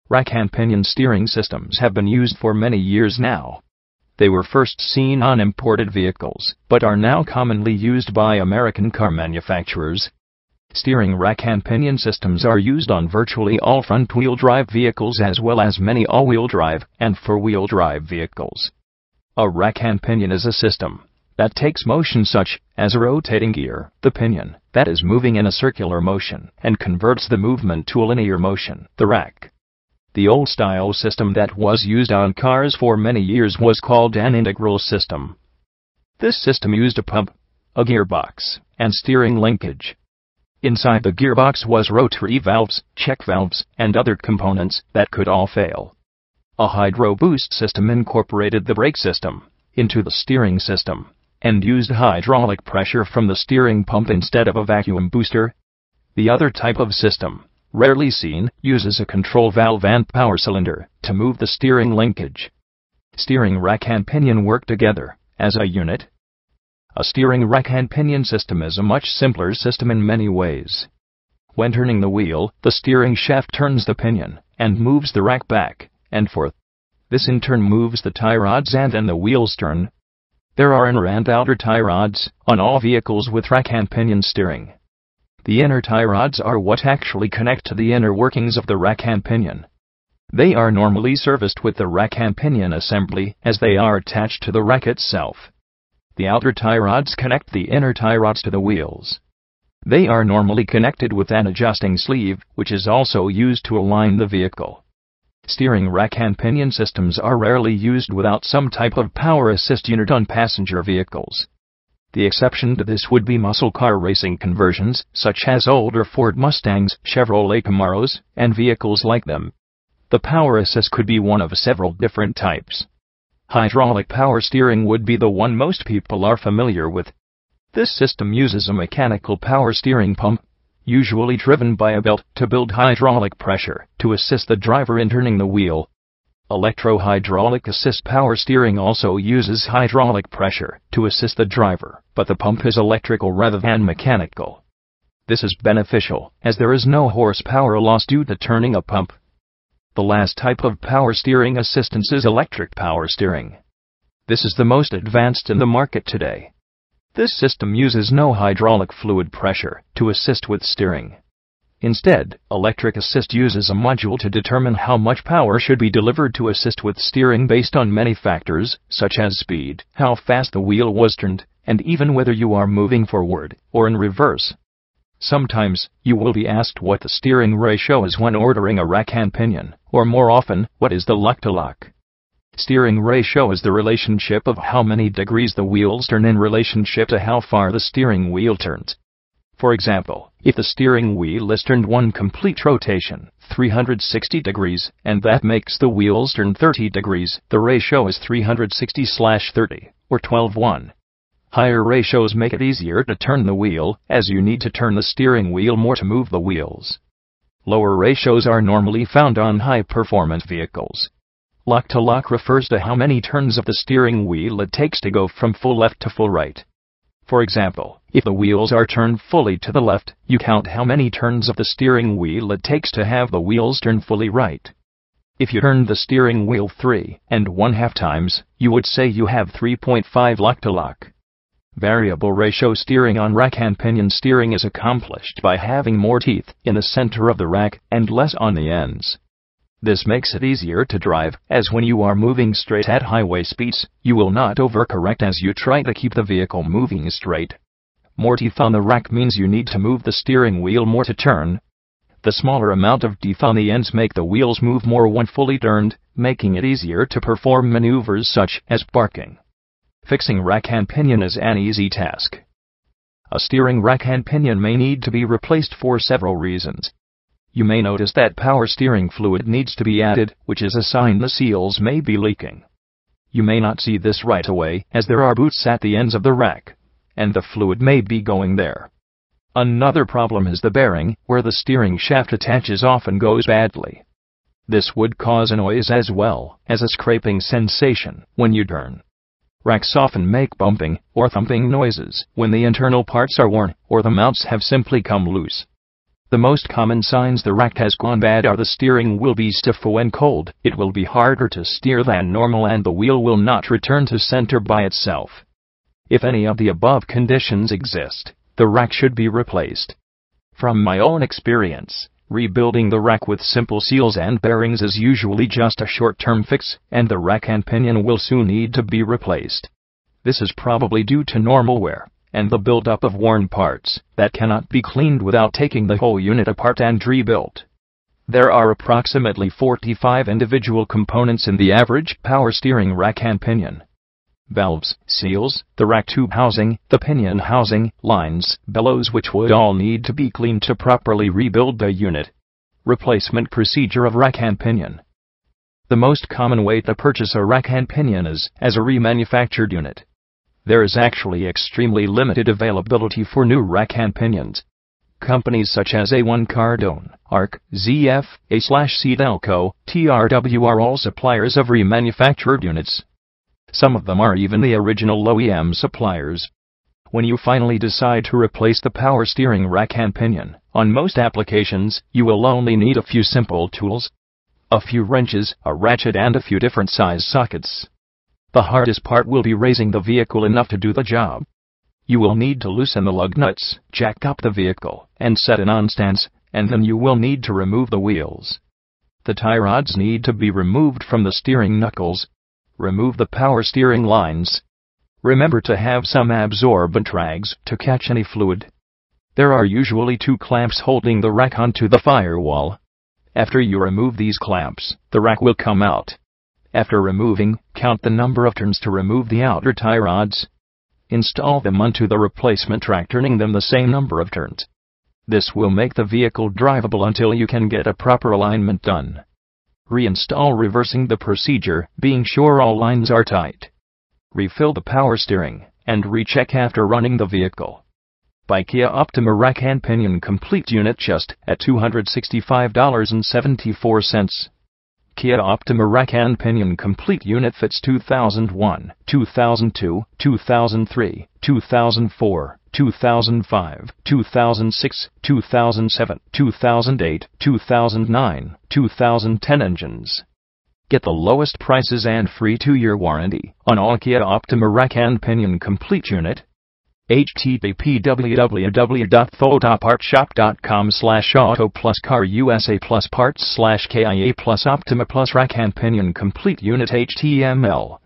Rack and pinion steering systems have been used for many years now. They were first seen on imported vehicles, but are now commonly used by American car manufacturers. Steering rack and pinion systems are used on virtually all front-wheel drive vehicles as well as many all-wheel drive and four-wheel drive vehicles. A rack and pinion is a system that takes motion such as a rotating gear, the pinion, that is moving in a circular motion, and converts the movement to a linear motion, the rack. The old-style system that was used on cars for many years was called an integral system. This system used a pump, a gearbox, and steering linkage. Inside the gearbox was rotary valves, check valves, and other components that could all fail. A hydro boost system incorporated the brake system into the steering system and used hydraulic pressure from the steering pump instead of a vacuum booster. The other type of system, rarely seen, uses a control valve and power cylinder to move the steering linkage. Steering rack and pinion work together as a unit. A steering rack and pinion system is a much simpler system in many ways. When turning the wheel, the steering shaft turns the pinion and moves the rack back and forth. This in turn moves the tie rods and then the wheels turn. There are inner and outer tie rods on all vehicles with rack and pinion steering. The inner tie rods are what actually connect to the inner workings of the rack and pinion. They are normally serviced with the rack and pinion assembly as they are attached to the rack itself. The outer tie rods connect the inner tie rods to the wheels. They are normally connected with an adjusting sleeve, which is also used to align the vehicle. Steering rack and pinion systems are rarely used without some type of power assist unit on passenger vehicles. The exception to this would be muscle car racing conversions, such as older Ford Mustangs, Chevrolet Camaros, and vehicles like them. The power assist could be one of several different types. Hydraulic power steering would be the one most people are familiar with. This system uses a mechanical power steering pump, usually driven by a belt, to build hydraulic pressure to assist the driver in turning the wheel. Electro-hydraulic assist power steering also uses hydraulic pressure to assist the driver, but the pump is electrical rather than mechanical. This is beneficial, as there is no horsepower loss due to turning a pump. The last type of power steering assistance is electric power steering. This is the most advanced in the market today. This system uses no hydraulic fluid pressure to assist with steering. Instead, electric assist uses a module to determine how much power should be delivered to assist with steering based on many factors, such as speed, how fast the wheel was turned, and even whether you are moving forward or in reverse. Sometimes, you will be asked what the steering ratio is when ordering a rack and pinion, or more often, what is the lock-to-lock. Steering ratio is the relationship of how many degrees the wheels turn in relationship to how far the steering wheel turns. For example, if the steering wheel is turned one complete rotation, 360 degrees, and that makes the wheels turn 30 degrees, the ratio is 360/30, or 12:1. Higher ratios make it easier to turn the wheel, as you need to turn the steering wheel more to move the wheels. Lower ratios are normally found on high-performance vehicles. Lock-to-lock refers to how many turns of the steering wheel it takes to go from full left to full right. For example, if the wheels are turned fully to the left, you count how many turns of the steering wheel it takes to have the wheels turn fully right. If you turned the steering wheel 3½ times, you would say you have 3.5 lock-to-lock. Variable ratio steering on rack and pinion steering is accomplished by having more teeth in the center of the rack and less on the ends. This makes it easier to drive, as when you are moving straight at highway speeds, you will not overcorrect as you try to keep the vehicle moving straight. More teeth on the rack means you need to move the steering wheel more to turn. The smaller amount of teeth on the ends make the wheels move more when fully turned, making it easier to perform maneuvers such as parking. Fixing rack and pinion is an easy task. A steering rack and pinion may need to be replaced for several reasons. You may notice that power steering fluid needs to be added, which is a sign the seals may be leaking. You may not see this right away, as there are boots at the ends of the rack, and the fluid may be going there. Another problem is the bearing, where the steering shaft attaches often goes badly. This would cause a noise as well as a scraping sensation when you turn. Racks often make bumping or thumping noises when the internal parts are worn or the mounts have simply come loose. The most common signs the rack has gone bad are the steering will be stiff when cold, it will be harder to steer than normal, and the wheel will not return to center by itself. If any of the above conditions exist, the rack should be replaced. From my own experience, rebuilding the rack with simple seals and bearings is usually just a short-term fix, and the rack and pinion will soon need to be replaced. This is probably due to normal wear and the buildup of worn parts that cannot be cleaned without taking the whole unit apart and rebuilt. There are approximately 45 individual components in the average power steering rack and pinion. Valves, seals, the rack tube housing, the pinion housing, lines, bellows, which would all need to be cleaned to properly rebuild the unit. Replacement procedure of rack and pinion. The most common way to purchase a rack and pinion is as a remanufactured unit. There is actually extremely limited availability for new rack and pinions. Companies such as A1 Cardone, ARC, ZF, A/Cedelco, TRW are all suppliers of remanufactured units. Some of them are even the original OEM suppliers. When you finally decide to replace the power steering rack and pinion, on most applications, you will only need a few simple tools, a few wrenches, a ratchet, and a few different size sockets. The hardest part will be raising the vehicle enough to do the job. You will need to loosen the lug nuts, jack up the vehicle, and set it on stance, and then you will need to remove the wheels. The tie rods need to be removed from the steering knuckles. Remove the power steering lines. Remember to have some absorbent rags to catch any fluid. There are usually 2 clamps holding the rack onto the firewall. After you remove these clamps, the rack will come out. After removing, count the number of turns to remove the outer tie rods. Install them onto the replacement rack, turning them the same number of turns. This will make the vehicle drivable until you can get a proper alignment done. Reinstall, reversing the procedure, being sure all lines are tight. Refill the power steering, and recheck after running the vehicle. By Kia Optima Rack and Pinion Complete Unit just at $265.74. Kia Optima Rack and Pinion Complete Unit fits 2001, 2002, 2003, 2004, 2005, 2006, 2007, 2008, 2009, 2010 engines. Get the lowest prices and free 2-year warranty on all Kia Optima Rack and Pinion Complete Unit. http://www.photopartshop.com/auto+car USA+parts/KIA+Optima+Rack and Pinion Complete Unit HTML